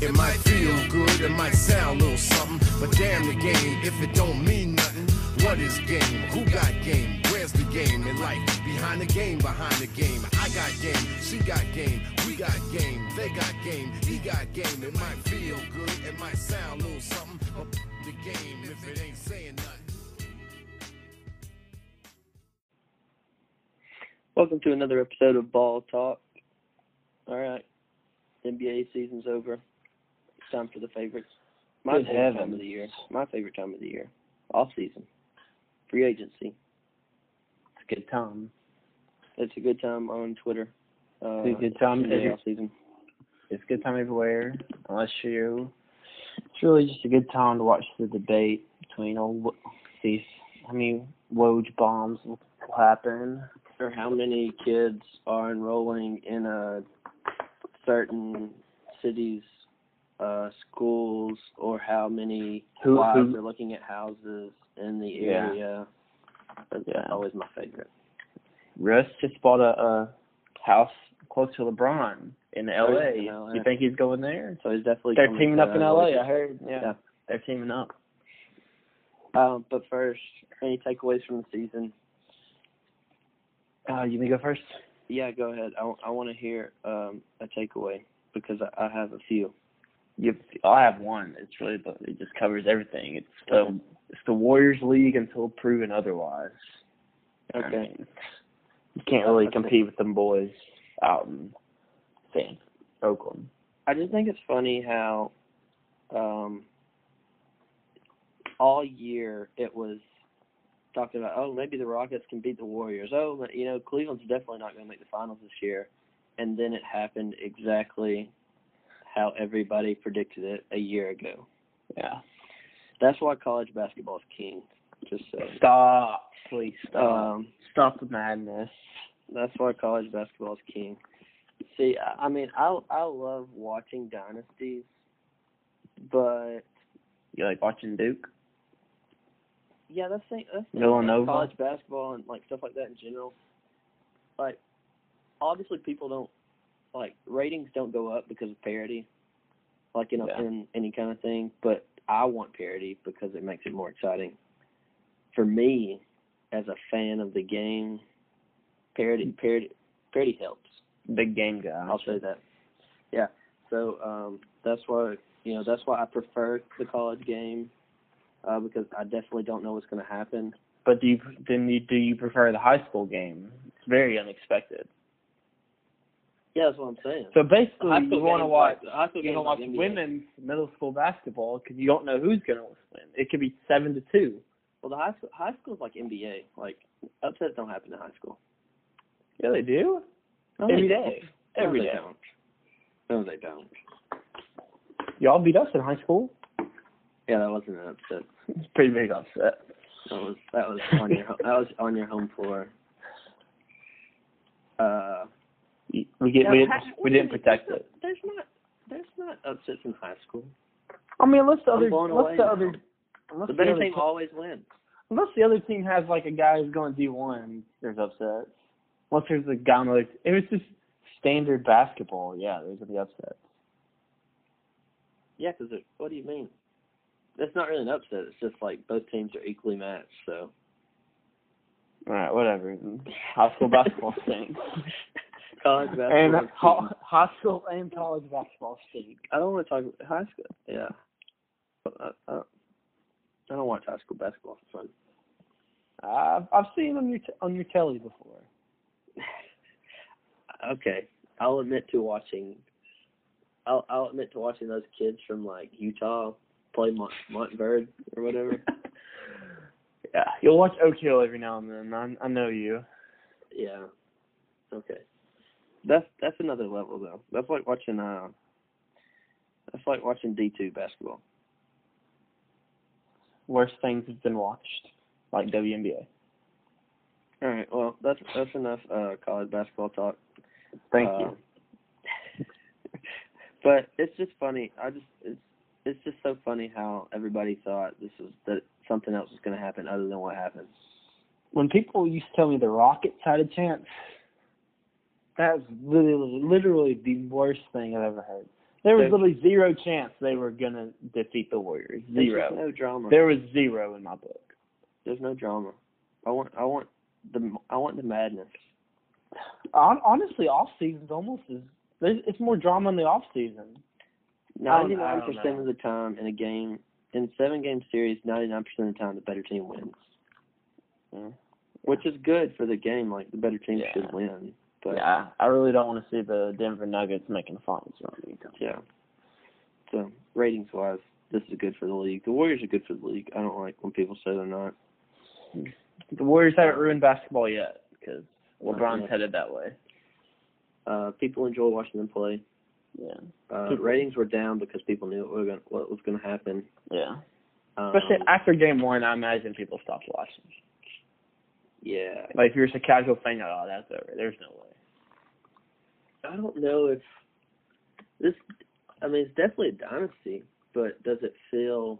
It might feel good, it might sound a little something, but damn the game if it don't mean nothing. What is game? Who got game? Where's the game in life? Behind the game, behind the game. I got game, she got game, we got game, they got game, he got game. It might feel good, it might sound a little something, but the game if it ain't saying nothing. Welcome to another episode of Ball Talk. All right, NBA season's over. It's time for the favorites. My favorite time of the year. My favorite time of the year. Off season. Free agency. It's a good time. It's a good time on Twitter. It's a good time off season. It's a good time everywhere. Unless you, it's really just a good time to watch the debate between how many Woj bombs will happen, or how many kids are enrolling in a certain city's schools, or how many wives are looking at houses in the area. That's always my favorite. Russ just bought a house close to LeBron in L.A. You think he's going there? So he's definitely. They're teaming up in L.A. I heard. Yeah, they're teaming up. But first, any takeaways from the season? You may go first. Yeah, go ahead. I want to hear a takeaway because I have a few. I have one. It's really it just covers everything. It's the Warriors League until proven otherwise. Okay. I mean, you can't really compete with them boys out in Oakland. I just think it's funny how all year it was talking about, maybe the Rockets can beat the Warriors. Cleveland's definitely not going to make the finals this year. And then it happened exactly how everybody predicted it a year ago. Yeah. That's why college basketball is king. Just stop. Please stop. Stop the madness. That's why college basketball is king. See, I mean, I love watching dynasties, but... You like watching Duke? Yeah, that's Villanova? College basketball and stuff like that in general. Obviously people don't ratings don't go up because of parity, in any kind of thing. But I want parity because it makes it more exciting. For me, as a fan of the game, parity helps. Big game guy. I'll say that. Yeah. So that's why I prefer the college game. Because I definitely don't know what's going to happen. But do you prefer the high school game? It's very unexpected. Yeah, that's what I'm saying. So basically, you want to watch NBA. Women's middle school basketball because you don't know who's going to win. It could be 7-2. Well, the high school is like NBA. Upsets don't happen in high school. Yeah, they do. No, Every day. Every day. No, they don't. Y'all beat us in high school. Yeah, that wasn't an upset. It's a pretty big upset. That was on your home floor. We didn't protect it. There's not upsets in high school. I mean, unless the better team team always wins. Unless the other team has a guy who's going D1, there's upsets. Unless there's a guy if it's just standard basketball, there's the upsets. Yeah, because what do you mean? That's not really an upset. It's just both teams are equally matched. So. All right, whatever. High school basketball stinks. College basketball. And high school and college basketball stink. I don't want to talk about high school. Yeah. I don't watch high school basketball for fun. I've seen on your telly before. Okay, I'll admit to watching those kids from Utah play Montverde or whatever. Yeah, you'll watch Oak Hill every now and then. I know you. Yeah. Okay. That's another level though. That's like watching D2 basketball. Worst things have been watched, like WNBA. All right. Well, that's enough college basketball talk. Thank you. But it's just funny. It's just so funny how everybody thought that something else was going to happen other than what happened. When people used to tell me the Rockets had a chance, that was literally the worst thing I've ever heard. There was literally zero chance they were gonna defeat the Warriors. Zero. There's no drama. There was zero in my book. There's no drama. I want the madness. Honestly, off season's almost as it's more drama in the off season. 99% of the time in a game, in 7-game series, 99% of the time the better team wins. Yeah. Which is good for the game. Like the better team should win. But yeah, I really don't want to see the Denver Nuggets making the finals run anytime. Yeah. So ratings wise, this is good for the league. The Warriors are good for the league. I don't like when people say they're not. The Warriors haven't ruined basketball yet because LeBron's headed that way. People enjoy watching them play. Yeah. Ratings were down because people knew what was going to happen. Yeah. Especially after game one, I imagine people stopped watching. Yeah. Like if you're just a casual fan, you're like, oh, that's over. There's no way. I don't know if this. I mean, it's definitely a dynasty, but does it feel?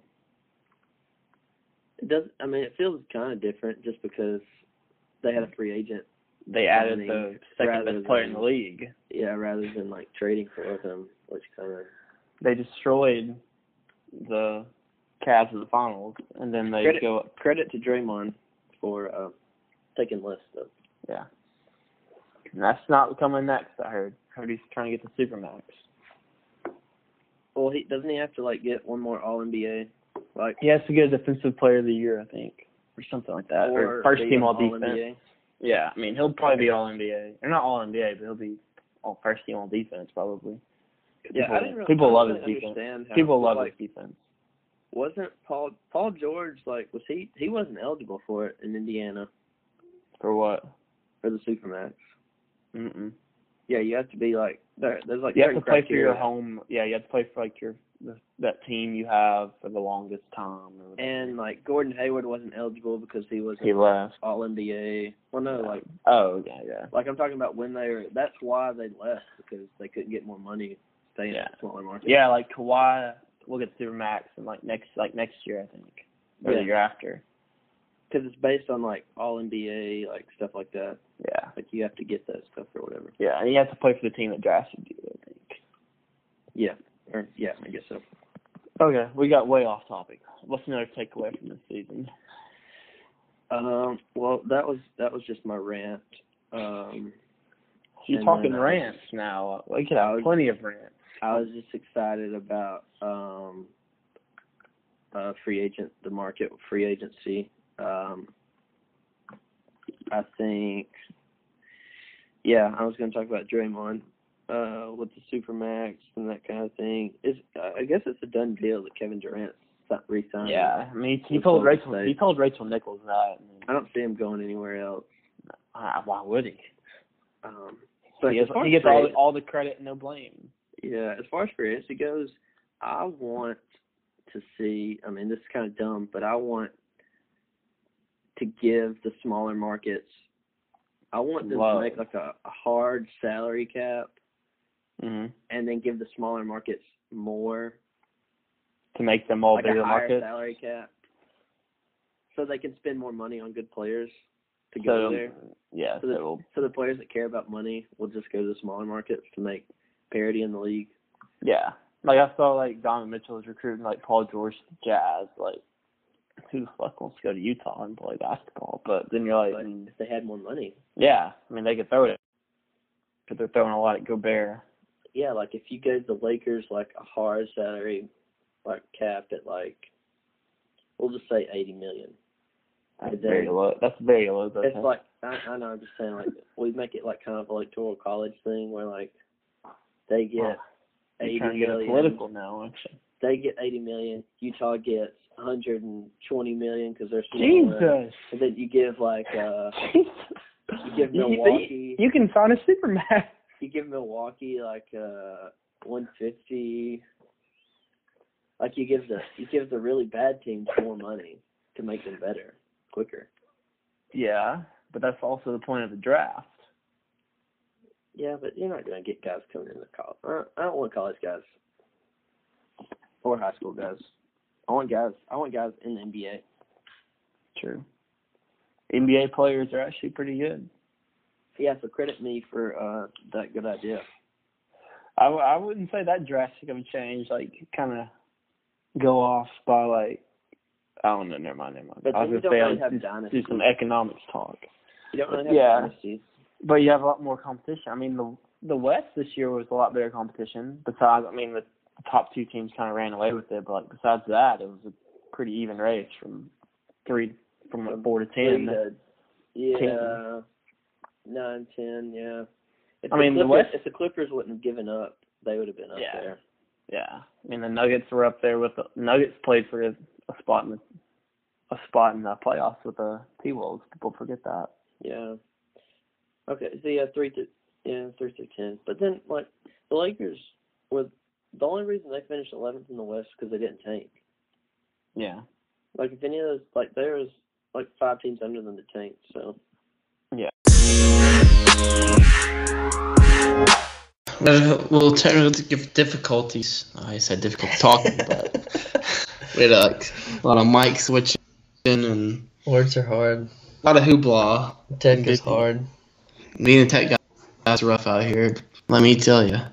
It does. I mean, it feels kind of different just because they had a free agent. They added the second best player in the league. Yeah, rather than like trading for him, which kind of. They destroyed the Cavs in the finals, and then they go up. Credit to Draymond for taking less stuff. Yeah. And that's not coming next, I heard. He's trying to get the Supermax. Well, doesn't he have to like get one more All-NBA? Like he has to get a Defensive Player of the Year, I think, or something like that, or first team All Defense. NBA? Yeah, I mean he'll probably be All-NBA, or not All-NBA, but he'll be first team All Defense probably. Yeah, people love his defense. People love his defense. Wasn't Paul George like was he wasn't eligible for it in Indiana? For what? For the Supermax. Mm-mm. Yeah, you have to be like there's like you have to play for your home. Yeah, you have to play for like that team you have for the longest time. And like Gordon Hayward wasn't eligible because he left All NBA. Well, no, like yeah. Like I'm talking about when they were. That's why they left because they couldn't get more money staying at the smaller market. Yeah, like Kawhi will get Supermax and like next year I think or the year after. Because it's based on like All NBA, like stuff like that. Yeah. Like you have to get that stuff or whatever. Yeah, and you have to play for the team that drafted you, I think. Yeah. I guess so. Okay, we got way off topic. What's another takeaway from this season? Well, that was just my rant. You're talking rants now. We could have plenty of rants. I was just excited about the market, free agency. I think, I was going to talk about Draymond with the Supermax and that kind of thing. I guess it's a done deal that Kevin Durant's re-signed. Yeah, I mean, he told Rachel Nichols that. I don't see him going anywhere else. Why would he? But he gets all the credit and no blame. Yeah, as far as free agency goes, I want to see. I mean, this is kind of dumb, but I want to give the smaller markets. I want them to make like a hard salary cap, and then give the smaller markets more to make them all like bigger a higher markets. Salary cap, so they can spend more money on good players to go there. Yeah. So the players that care about money will just go to the smaller markets to make parity in the league. Yeah. Like I saw like Donovan Mitchell was recruiting like Paul George to Jazz. Like who the fuck wants to go to Utah and play basketball? But then you're like, if they had more money. Yeah. I mean they could throw it. But they're throwing a lot at Gobert. Yeah, like if you gave the Lakers like a hard salary like cap at like we'll just say $80 million. That's very low. It's like I know. I'm just saying, like we make it like kind of electoral college thing where like they get $80 trying to get million. political now, aren't you? They get $80 million. Utah gets $120 million because they're smaller. Jesus. And then you give like you give Milwaukee. You can sign a Supermax. You give Milwaukee like $150. Like you give the really bad teams more money to make them better. Quicker. Yeah, but that's also the point of the draft. Yeah, but you're not going to get guys coming into college. I don't want college guys or high school guys. I want guys in the NBA. True. NBA players are actually pretty good. Yeah, so credit me for that good idea. I wouldn't say that drastic of a change. Like, kind of go off by like, I don't know. Never mind. But I then was you gonna don't say really have do dynasties. some economics talk. You don't really have Yeah. dynasties. But you have a lot more competition. I mean, the West this year was a lot better competition. Besides, I mean, the top two teams kind of ran away with it. But like, besides that, it was a pretty even race from 4 to 10. Yeah, 9, 10, yeah. If the Clippers wouldn't have given up, they would have been up there. Yeah, I mean the Nuggets were up there with the Nuggets played for a spot in the playoffs with the T-Wolves. People forget that. Yeah. Okay, so yeah, 3 through 10. But then like the Lakers were the only reason they finished 11th in the West because they didn't tank. Yeah. Like if any of those, like there was like 5 teams under them that tanked. So. Yeah. Well, technical difficulties. I said difficult talking, but we had a lot of mic switching and words are hard. A lot of hoopla. Tech is hard. Being a tech guys are rough out here. Let me tell you.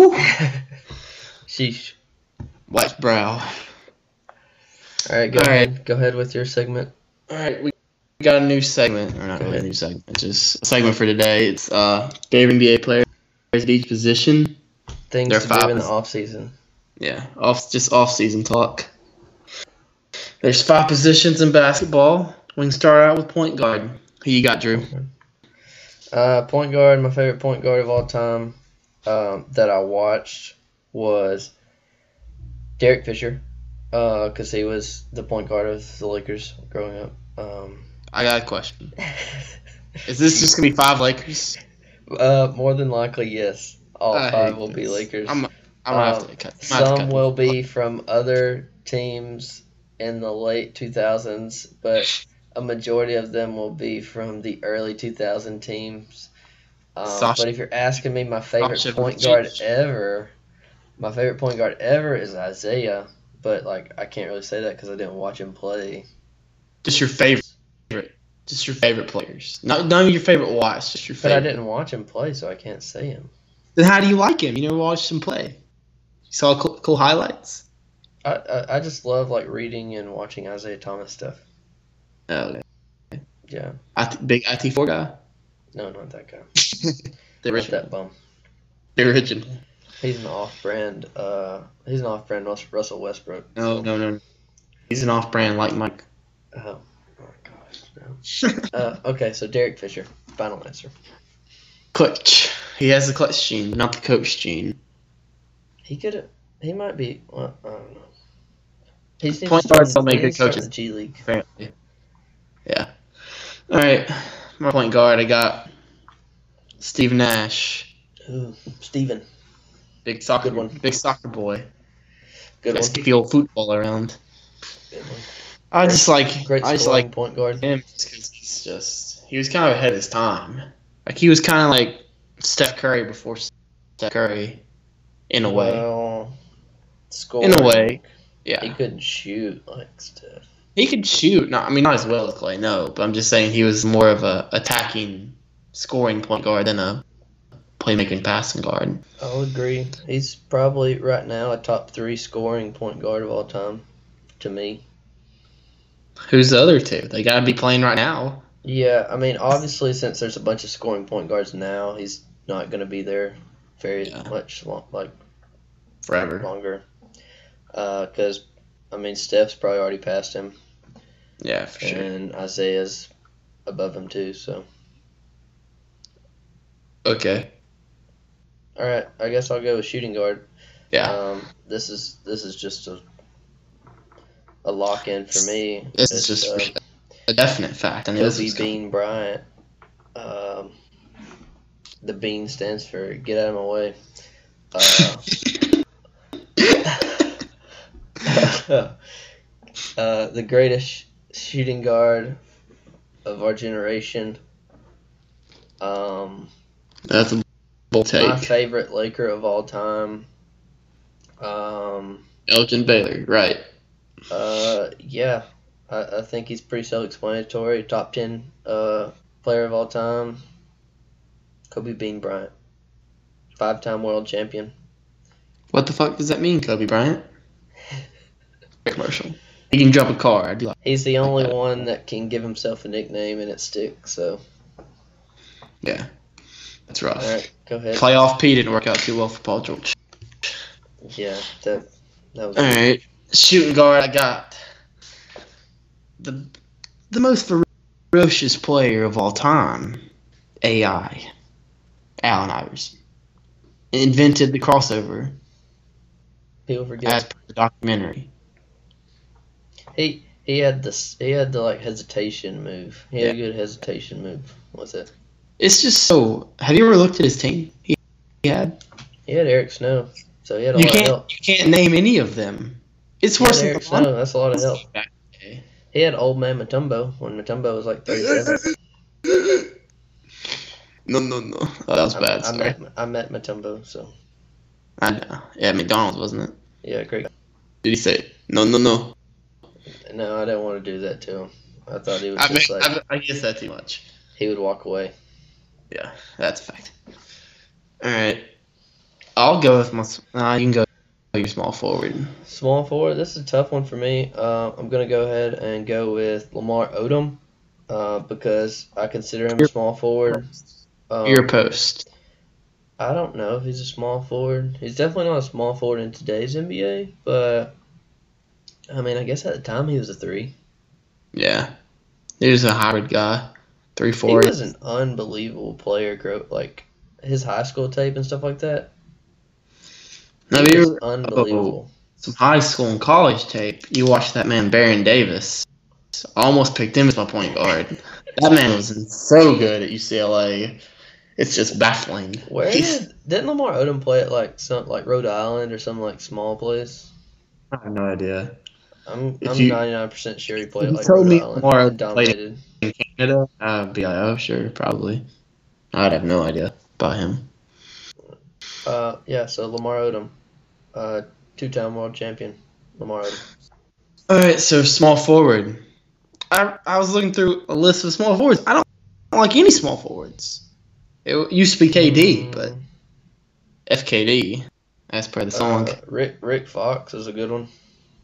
Sheesh. White brow. All right, go ahead. Go ahead with your segment. All right, we got a new segment, or not really a new segment, just a segment for today. It's favorite NBA players at each position. Things to do in the off season. Yeah, off season talk. There's 5 positions in basketball. We can start out with point guard. Who you got, Drew? Point guard. My favorite point guard of all time that I watched was Derek Fisher, because he was the point guard of the Lakers growing up. I got a question. Is this just gonna be 5 Lakers? More than likely, yes. All 5 will be Lakers. I'm gonna have to cut. Some will be from other teams in the late 2000s, but a majority of them will be from the early 2000 teams. But if you're asking me my favorite point guard ever is Isaiah. But like I can't really say that because I didn't watch him play. Just your favorite players. None of your favorite watch. Just your favorite. But I didn't watch him play, so I can't say him. Then how do you like him? You never watched him play. You saw cool highlights. I just love like reading and watching Isaiah Thomas stuff. Oh, okay. Yeah. Big IT4 guy? No, not that guy. The original. Not that bum. The original. He's an off-brand. Russell Westbrook. No. He's an off-brand like Mike. Oh my gosh. No. Okay, so Derek Fisher. Final answer. Clutch. He has the clutch gene, not the coach gene. He might be. Well, I don't know. He's point guards don't make good coaches. The G League. Apparently. Yeah. All right. My point guard, I got Steve Nash. Ooh, Steven. Big soccer boy. Good one. Keep the old football around. Good one. I just like point guard. him because he was kind of ahead of his time. Like he was kind of like Steph Curry before Steph Curry, in a way. Well, scoring. In a way, yeah. He couldn't shoot like Steph. He could shoot. Not as well as Clay, no. But I'm just saying he was more of a attacking, scoring point guard than a playmaking passing guard. I'll agree. He's probably right now a top 3 scoring point guard of all time, to me. Who's the other 2? They gotta be playing right now. Yeah, I mean, obviously, since there's a bunch of scoring point guards now, he's not going to be there much forever longer. Because I mean, Steph's probably already passed him. Yeah, for sure. And Isaiah's above him too. So. Okay. All right, I guess I'll go with shooting guard. Yeah. This is just a lock in for me. This is just a definite fact. I mean, Kobe Bean Bryant. The Bean stands for get out of my way. The greatest shooting guard of our generation. That's a bold take. My favorite Laker of all time. Elgin Baylor, right? Yeah, I think he's pretty self-explanatory. Top 10 player of all time. Kobe Bean Bryant, 5-time world champion. What the fuck does that mean, Kobe Bryant? Commercial. He can jump a car. I'd be like, He's the only one that can give himself a nickname and it sticks. So yeah, that's rough. all right, go ahead. Playoff P didn't work out too well for Paul George. Yeah, that was. All right, shooting guard. I got the most ferocious player of all time, AI, Allen Iverson, invented the crossover People as forget per the documentary. he had the like hesitation move. He had a good hesitation move. What's it? It's just so. Have you ever looked at his team? He had Eric Snow, so he had a you lot of help. can't name any of them. It's He had worse than Eric the Snow. That's a lot of help. Okay. He had old man Mutombo when Mutombo was like 37. No. Oh, that was bad. Sorry. I met Mutombo, so I know. Yeah, McDonald's, wasn't it? yeah, great. Did he say no? No, I didn't want to do that to him. I thought he was I guess that too much. he would walk away. Yeah, that's a fact. All right, I'll go with my. You can go your small forward. Small forward. This is a tough one for me. I'm gonna go ahead and go with Lamar Odom because I consider him a small forward. Your post. I don't know if he's a small forward. He's definitely not a small forward in today's NBA, but I mean, I guess at the time he was a 3. Yeah, he was a hybrid guy. 3-4. He was an unbelievable player. Like his high school tape and stuff like that. Now, He you was unbelievable. some high school and college tape. You watched that man, Baron Davis. I almost picked him as my point guard. That man was so good at UCLA. It's just baffling. Didn't Lamar Odom play at like Rhode Island or some like small place? I have no idea. I'm If you- 99% sure he played at like told Rhode me Island Lamar and Odom dominated. In Canada, I'd be like, oh, sure, probably. I'd have no idea about him. Yeah, so Lamar Odom, 2-time world champion, Lamar Odom. All right, so small forward. I was looking through a list of small forwards. I don't like any small forwards. It used to be KD, but FKD, as per the song. Rick Fox is a good one.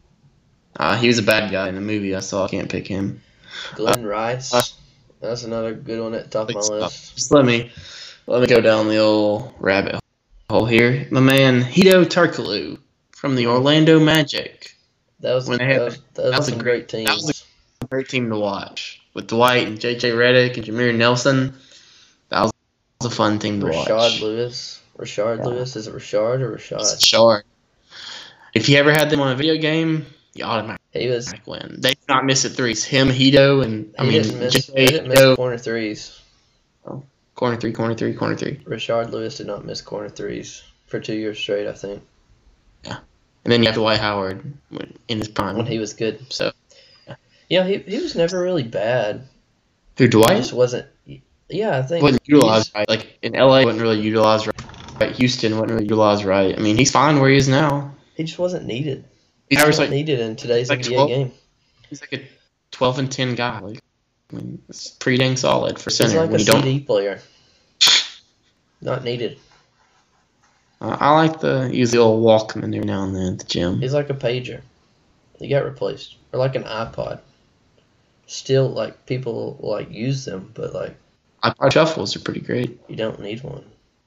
He was a bad guy in the movie I saw. I can't pick him. Glenn Rice, that's another good one at the top of my list. Just let me go down the old rabbit hole here. My man Hito Turkoglu from the Orlando Magic. Those When they had- were some great teams. That was a great team to watch with Dwight and JJ Redick and Jameer Nelson. That was a fun team to watch. Rashard Lewis. Lewis. Is it Rashard or Rashad? Sure. If you ever had them on a video game, you automatically He was. win. They did not miss at threes. Him, Hito, and He didn't miss Hito. corner threes. Corner three. Rashard Lewis did not miss corner threes for 2 years straight, I think, And then you have Dwight Howard in his prime. when he was good. So Yeah, he was never really bad. who He Dwight just wasn't. Yeah, I think wasn't utilized right. Like in LA, wasn't really utilized right. Houston wasn't really utilized right. I mean, he's fine where he is now. he just wasn't needed. He's He averaged wasn't like needed in today's like NBA 12. game. he's like a 12 and 10 guy. Like, I mean, it's pretty dang solid for He's center. like when a you don't. CD player. Not needed. I like the use the old Walkman every now and then at the gym. He's like a pager. He got replaced, or like an iPod. Still, like people like use them, but like iPod shuffles are pretty great. you don't need one.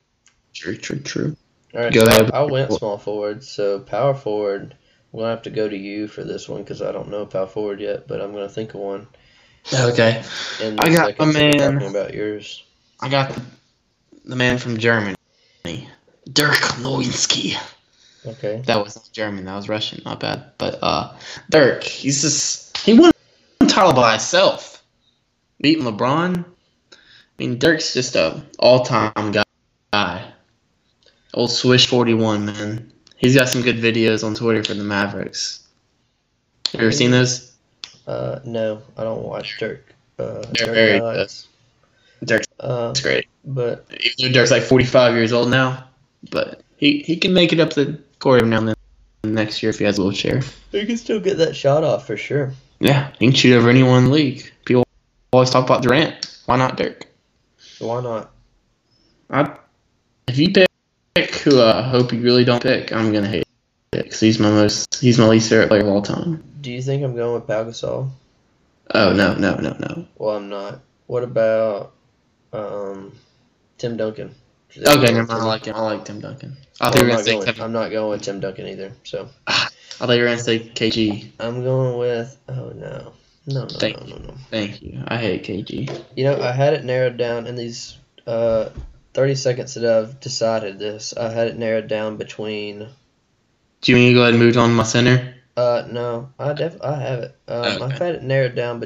True. All right, Go so ahead. I went small forward. So power forward, I'm gonna have to go to you for this one because I don't know power forward yet, but I'm gonna think of one. Okay. In I got seconds my of man. talking about yours. I got the man from Germany, Dirk Nowitzki. Okay. That was not German. That was Russian. Not bad. But Dirk, he won a title by himself, beating LeBron. I mean, Dirk's just a all-time guy. Old Swish 41, man. He's got some good videos on Twitter for the Mavericks. You ever seen those? No, I don't watch Dirk. They're Dirk very highlights. Dirk's That's great. But Even though Dirk's like 45 years old now, but he can make it up the court every now and then next year if he has a wheelchair. he can still get that shot off for sure. Yeah, he can shoot over anyone in the league. People always talk about Durant. Why not Dirk? Why not? If you pick pick who I hope you really don't pick, I'm gonna hate it because he's my least favorite player of all time. Do you think I'm going with Pau Gasol? Oh no. Well, I'm not. What about Tim Duncan? Okay, never mind. I like Tim Duncan. I think I'm not going with Tim Duncan either. So I thought you were gonna say KG. I'm going with. Oh no. No. Thank you. I hate KG. You know, I had it narrowed down in these 30 seconds that I've decided this. I had it narrowed down between. Do you mean to go ahead and move on to my center? No, I have it. Okay. I've had it narrowed down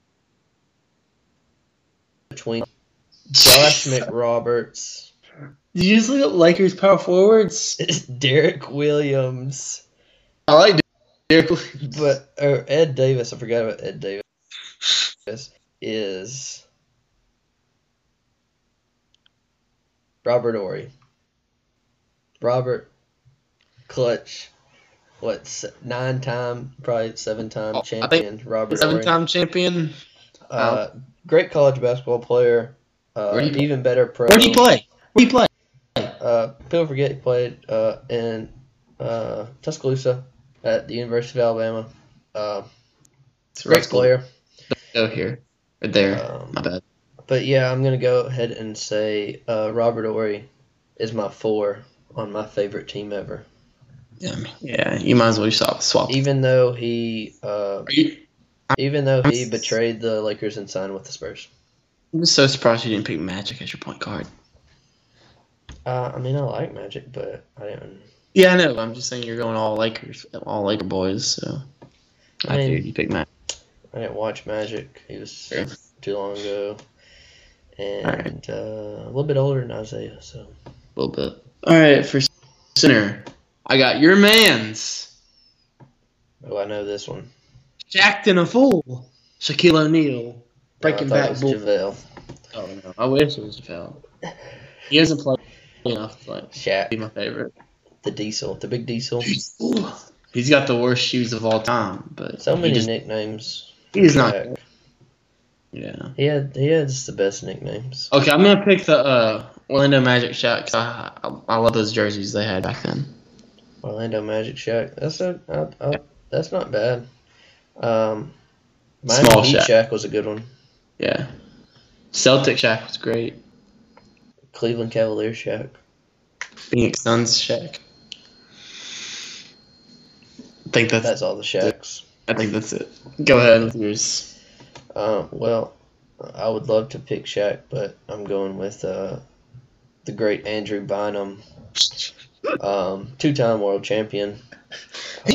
between Josh McRoberts. Did you just look up Lakers power forwards? Derek Williams. I like Derek Williams. But Ed Davis, I forgot about Ed Davis, is Robert Horry. Robert Clutch. What, 9-time, probably 7-time champion, Robert Horry. 7-time champion. Great college basketball player. Even better pro. Where do you play? People forget he played in Tuscaloosa at the University of Alabama. Great player. Go here. Or there. My bad. But yeah, I'm going to go ahead and say Robert Horry is my 4 on my favorite team ever. Yeah, you might as well swap. Even though he betrayed the Lakers and signed with the Spurs. I'm just so surprised you didn't pick Magic as your point guard. I mean, I like Magic, but I didn't. Yeah, I know. I'm just saying you're going all Laker boys. So I figured you picked Magic. I didn't watch Magic. He was too long ago, and a little bit older than Isaiah. So a little bit. All right, for center, I got your man's. Oh, I know this one. Jacked in a fool. Shaquille O'Neal. Breaking back bull. JaVale. Oh no, I wish it was JaVale. He hasn't played enough to Shaq. Be my favorite. The Diesel, the big Diesel. He's got the worst shoes of all time, but so many nicknames. He's not. Yeah. He has the best nicknames. Okay, I'm gonna pick the Orlando Magic Shaq because I love those jerseys they had back then. Orlando Magic Shaq. That's not bad. Small Heat Shaq. Shaq was a good one. Yeah. Celtic Shaq was great. Cleveland Cavaliers Shaq. Phoenix Suns Shaq. I think that's all the Shaqs. I think that's it. Go ahead with yours. Well, I would love to pick Shaq, but I'm going with the great Andrew Bynum, 2-time world champion. He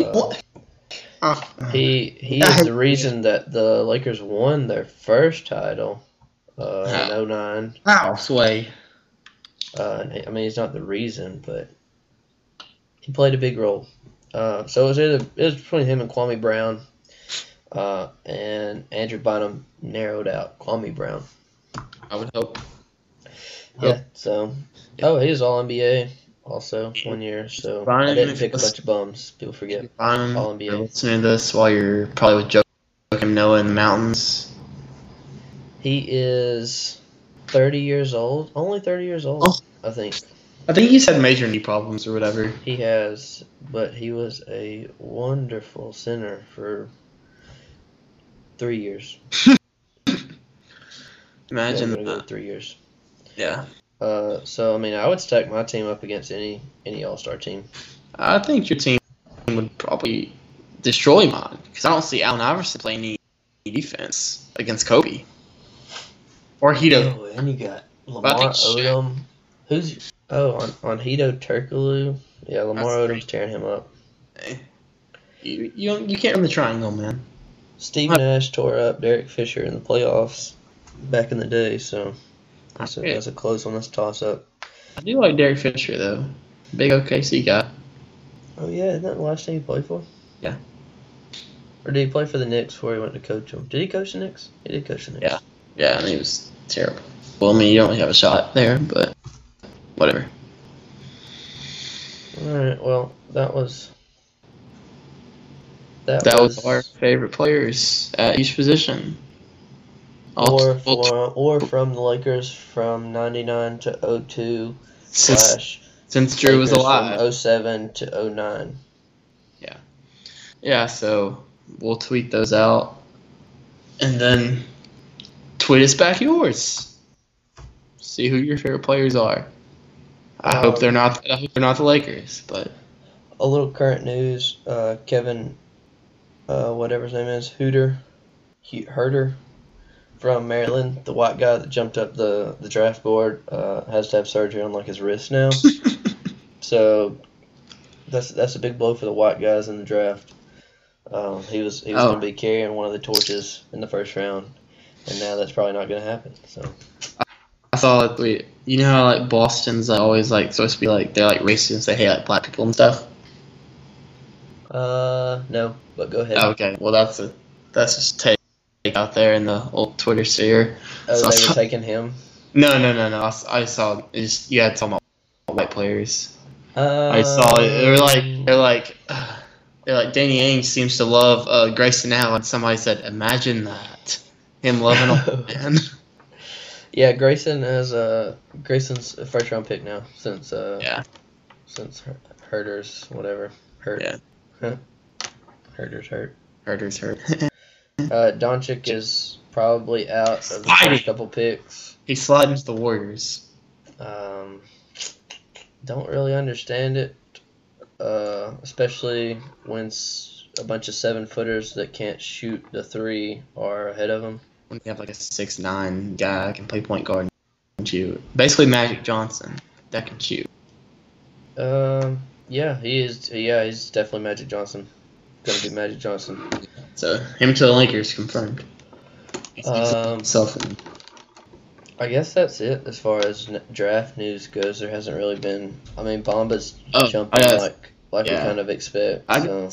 is the reason that the Lakers won their first title in 2009. Wow, Sway. I mean, he's not the reason, but he played a big role. So it was between him and Kwame Brown, and Andrew Bynum narrowed out Kwame Brown. I would hope. Yeah. So, he was All NBA also 1 year. So Bynum, I didn't pick a bunch of bums. People forget. Bynum, All NBA. Listening to this while you're probably with Joakim Noah in the mountains. He is 30 years old. Only 30 years old, I think. I think he's had major knee problems or whatever. He has, but he was a wonderful center for 3 years. Imagine that. Go 3 years. Yeah. So I mean, I would stack my team up against any All-Star team. I think your team would probably destroy mine because I don't see Allen Iverson playing any defense against Kobe or Hito. Oh, and you got Lamar Odom. Who's on Hito Turkoglu? Yeah, Lamar Odom's tearing him up. Hey. You can't run the triangle, man. Steve Nash tore up Derek Fisher in the playoffs back in the day, so that's a close one. That's a toss-up. I do like Derek Fisher, though. Big OKC guy. Oh, yeah. Isn't that the last team he played for? Yeah. Or did he play for the Knicks before he went to coach them? Did he coach the Knicks? He did coach the Knicks. Yeah. Yeah, and he was terrible. Well, I mean, you don't really have a shot there, but whatever. All right. Well, that was our favorite players at each position. Or from the Lakers from 99 to 02 / since Drew was Lakers alive. From 07 to 09. Yeah, so we'll tweet those out. And then tweet us back yours. See who your favorite players are. I hope they're not the Lakers, but a little current news, Kevin whatever his name is, Herter from Maryland, the white guy that jumped up the draft board, has to have surgery on like his wrist now. So that's a big blow for the white guys in the draft. He was going to be carrying one of the torches in the first round, and now that's probably not going to happen. So I saw it. You know how like Boston's always like supposed to be like they're like racist and say hey like black people and stuff. No, but go ahead. Okay, well that's just take out there in the old Twitter sphere. Oh, they were taking him. No. I saw you had some white players. I saw it. They're like Danny Ainge seems to love Grayson Allen. Somebody said, imagine that, him loving a man. Yeah, Grayson's a first round pick now since Herter's whatever hurt. Yeah. Huh? Herter's hurt. Doncic is probably out of the first couple picks. He's sliding to the Warriors. Don't really understand it, especially when a bunch of 7-footers that can't shoot the three are ahead of him. When you have like a 6'9" guy that can play point guard and shoot. Basically Magic Johnson that can shoot. Yeah, he is. Yeah, he's definitely Magic Johnson. Gonna be Magic Johnson. So him to the Lakers confirmed. I guess that's it as far as draft news goes. There hasn't really been. I mean, Bamba's jumping like we kind of expect.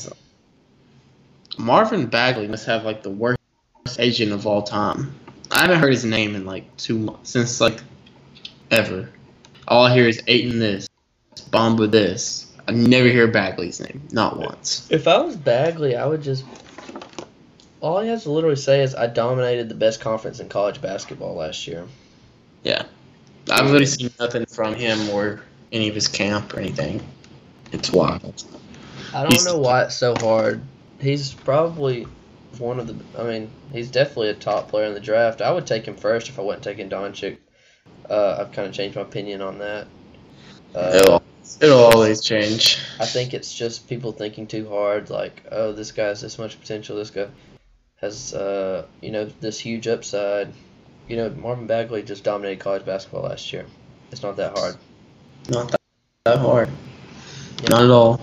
Marvin Bagley must have like the worst agent of all time. I haven't heard his name in like 2 months since like ever. All I hear is Ayton this, Bamba this. I never hear Bagley's name, not once. If I was Bagley, I would just. All he has to literally say is, I dominated the best conference in college basketball last year. Yeah. I've really seen nothing from him or any of his camp or anything. It's wild. I don't know why it's so hard. He's probably he's definitely a top player in the draft. I would take him first if I wasn't taking Doncic. I've kind of changed my opinion on that. It'll always change. I think it's just people thinking too hard, like, oh, this guy has this much potential, this guy has, this huge upside. Marvin Bagley just dominated college basketball last year. It's not that hard. Not that hard. Yeah. Not at all.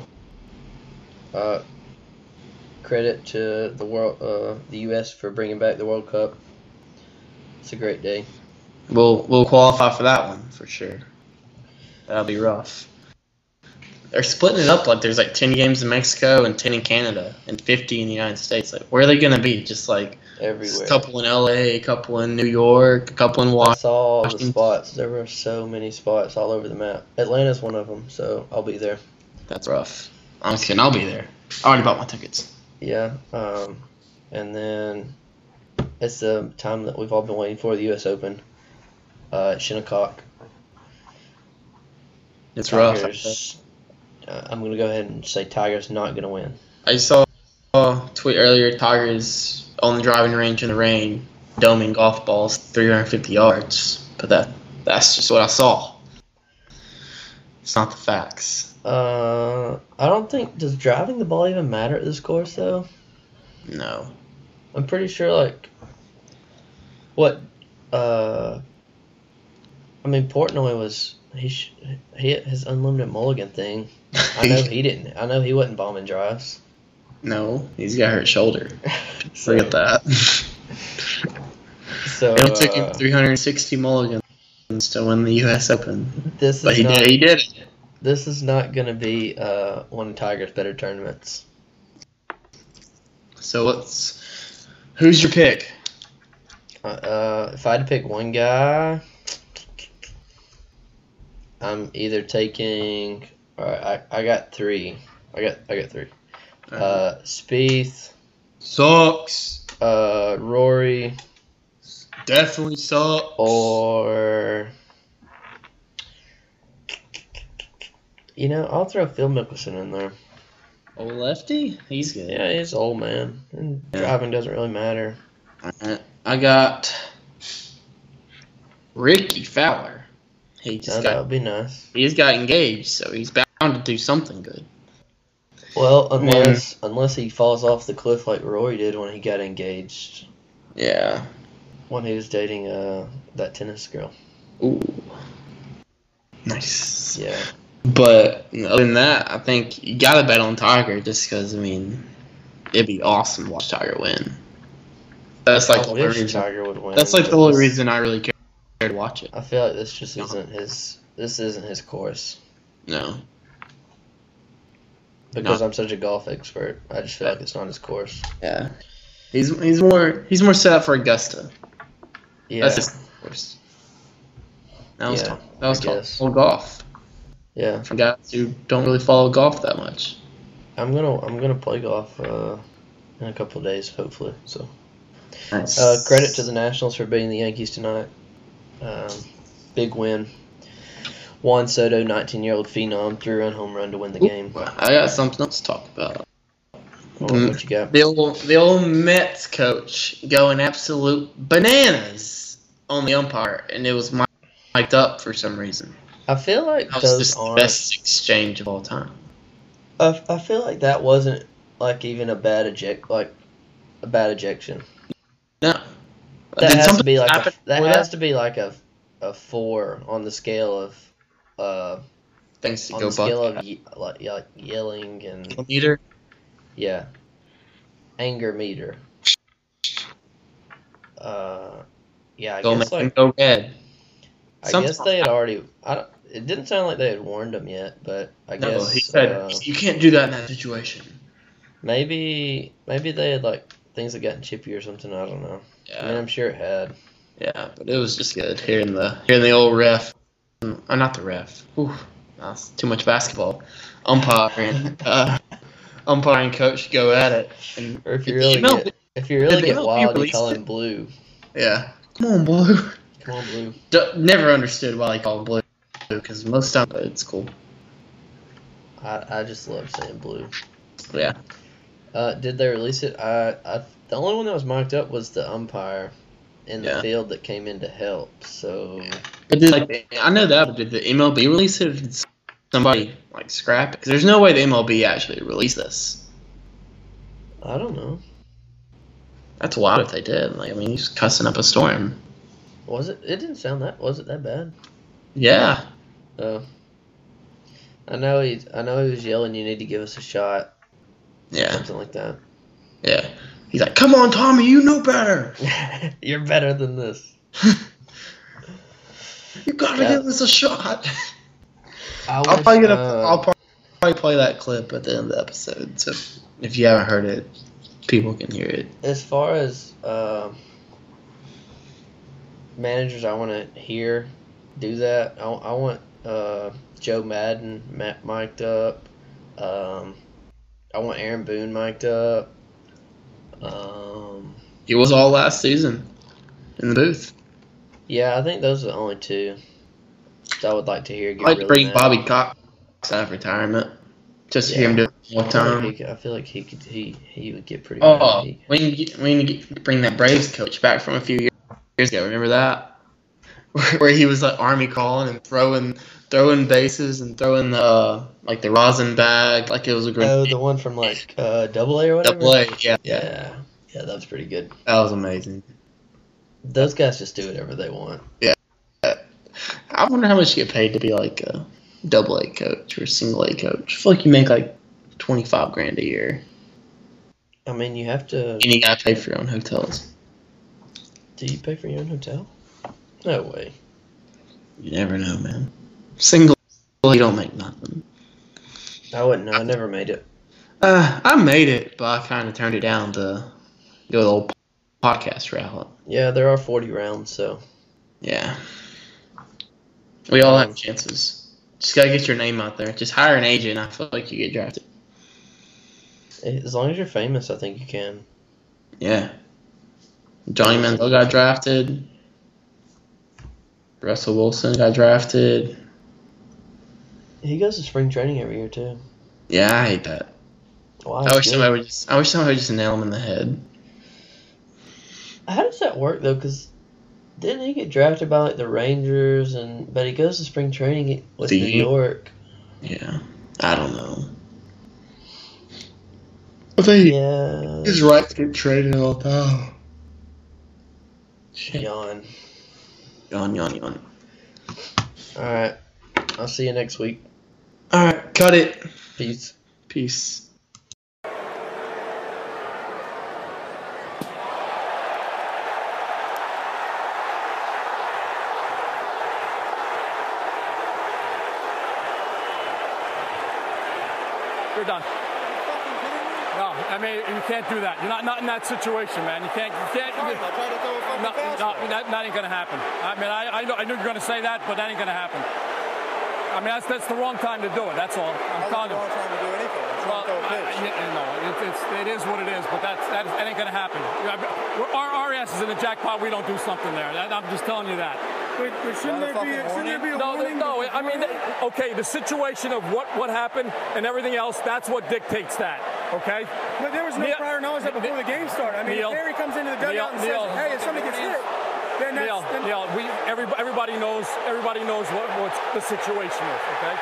Credit to the U.S. for bringing back the World Cup. It's a great day. We'll qualify for that one for sure. That'll be rough. They're splitting it up like there's like 10 games in Mexico and 10 in Canada and 50 in the United States. Like, where are they going to be? Just like everywhere. A couple in LA, a couple in New York, a couple in Washington. I saw all the spots. There were so many spots all over the map. Atlanta's one of them, so I'll be there. That's rough. I'm just kidding. I'll be there. I already bought my tickets. Yeah. And then it's the time that we've all been waiting for, the U.S. Open at Shinnecock. It's rough. I'm going to go ahead and say Tiger's not going to win. I saw a tweet earlier, Tiger's on the driving range in the rain, doming golf balls 350 yards. But that's just what I saw. It's not the facts. I don't think, does driving the ball even matter at this course, though? No. I'm pretty sure, Portnoy was, he hit his unlimited mulligan thing. I know he didn't. I know he wasn't bombing drives. No, he's got hurt shoulder. Forget that. So it took him 360 mulligans to win the U.S. Open. He did it. This is not going to be one of Tiger's better tournaments. So who's your pick? If I had to pick one guy, I'm either taking. All right, I got three. I got three. Spieth sucks. Rory definitely sucks. Or You know, I'll throw Phil Mickelson in there. Old lefty? He's good. Yeah, he's old, man. And driving doesn't really matter. I got Ricky Fowler. That would be nice. He just got engaged, so he's bound to do something good. Well, unless he falls off the cliff like Rory did when he got engaged. Yeah. When he was dating that tennis girl. Ooh. Nice. Yeah. But other than that, I think you gotta bet on Tiger just because, I mean, it'd be awesome to watch Tiger win. That's like the only reason Tiger would win. That's like the only reason I really care to watch it. I feel like this just isn't his. This isn't his course. No. Because I'm such a golf expert, I just feel like it's not his course. Yeah. He's more set up for Augusta. Yeah. That's his course. That was called golf. Yeah. For guys who don't really follow golf that much. I'm gonna play golf in a couple of days, hopefully. So. Nice. Credit to the Nationals for beating the Yankees tonight. Big win. Juan Soto, 19-year-old phenom, 3-run home run to win the game. I got something else to talk about. What you got? The old Mets coach going absolute bananas on the umpire, and it was mic'd up for some reason. I feel like that was just the best exchange of all time. I feel like that wasn't like even a bad ejection. No. That has to be like a 4 on the scale of things to on go the scale of like yelling and meter. Yeah. Anger meter. Yeah, I guess like go red. I guess they had already. It didn't sound like they had warned him yet, but I guess he said you can't do that in that situation. Maybe they had like things that gotten chippy or something. I don't know. Yeah. I mean, I'm sure it had. Yeah, but it was just good hearing the old ref. Not the ref. Ooh, that's too much basketball. Umpiring coach go at it. And or if you really get wild, you call him Blue. Yeah. Come on, Blue. Come on, Blue. Never understood why they call him Blue, because most times it's cool. I just love saying Blue. Yeah. Did they release it? The only one that was marked up was the umpire in the field that came in to help. So. I know that, but did the MLB release it, or did somebody scrap it? Because there's no way the MLB actually released this. I don't know. That's wild if they did. He's cussing up a storm. Was it? It didn't sound that. Was it that bad? Yeah. Oh. I know he was yelling, "You need to give us a shot." Yeah. Something like that. Yeah. He's like, "Come on, Tommy, you know better. You're better than this. You gotta give us a shot." I'll probably play that clip at the end of the episode. So if you haven't heard it, people can hear it. As far as managers, I want to hear do that. I want Joe Madden mic'd up. I want Aaron Boone mic'd up. He was all last season in the booth. Yeah, I think those are the only two that I would like to hear. I'd like to bring Bobby Cox out of retirement just to hear him do it one time. I feel like he would get pretty. Oh, we need to bring that Braves coach back from a few years ago. Remember that? Where he was Army calling and throwing bases and throwing the rosin bag like it was a grenade. Oh, the one from Double-A or whatever. Double-A, yeah, that was pretty good. That was amazing. Those guys just do whatever they want. Yeah. I wonder how much you get paid to be a Double-A coach or Single-A coach. I feel like you make $25,000 a year. I mean, you have to. And you gotta pay for your own hotels. Do you pay for your own hotel? No way. You never know, man. Single, you don't make nothing. I wouldn't know. I never made it. I made it, but I kind of turned it down to go the old podcast route. Yeah, there are 40 rounds, so. Yeah. We all have chances. Just gotta get your name out there. Just hire an agent. I feel like you get drafted. As long as you're famous, I think you can. Yeah. Johnny Manziel got drafted. Russell Wilson got drafted. He goes to spring training every year too. Yeah, I hate that. Why? I wish somebody would just nail him in the head. How does that work though? Because didn't he get drafted by like the Rangers but he goes to spring training with New York. Yeah, I don't know. I think he's right to get traded all the time. Yawn. Yawn. Alright. I'll see you next week. Alright, cut it. Peace. Peace. You're done. No, I mean, you can't do that. You're not in that situation, man. You can't. I tried to throw a fucking fastball. That ain't gonna happen. I mean, I knew you were gonna say that, but that ain't gonna happen. I mean, that's the wrong time to do it. That's all. I'm telling you. That's the wrong time to do anything. It's not throw a pitch. It is what it is, but that ain't gonna happen. Our ass is in the jackpot. We don't do something there. I'm just telling you that. But shouldn't there be a warning? No. I mean, okay, the situation of what happened and everything else, that's what dictates that. Okay. But there was no prior knowledge that before the game started. I mean, if Harry comes into the dugout and says, "Hey, if somebody gets hit," then that's everybody knows what the situation is. Okay.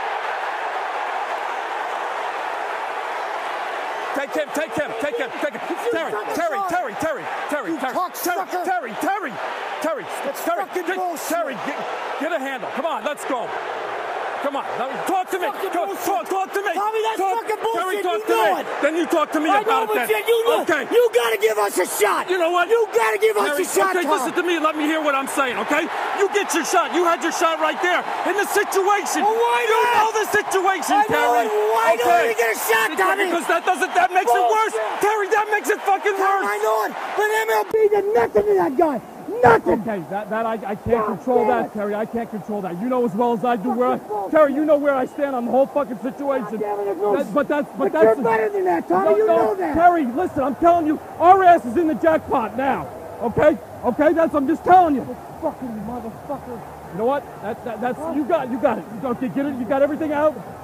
Take him. Terry, get a handle. Come on, let's go. Come on, talk to me. Talk to me. Tommy, that's fucking bullshit. Terry, talk to me. Then you talk to me about it. Okay. You gotta give us a shot. You know what? You gotta give us a shot. Okay, listen to me and let me hear what I'm saying. Okay? You get your shot. You had your shot right there in the situation. Well, why you not? know the situation, Terry. Why don't we get a shot, Tommy? Because that makes it worse. Terry, that makes it fucking worse. I know it, but MLB did nothing to that guy. Nothing. Okay, that I can't control that, Terry. I can't control that. You know as well as I do Terry, you know where I stand on the whole fucking situation. But you're better than that, Tommy. You know that. Terry, listen, I'm telling you, our ass is in the jackpot now. Okay? I'm just telling you. Fucking motherfucker. You know what? That's you got it. You got everything out.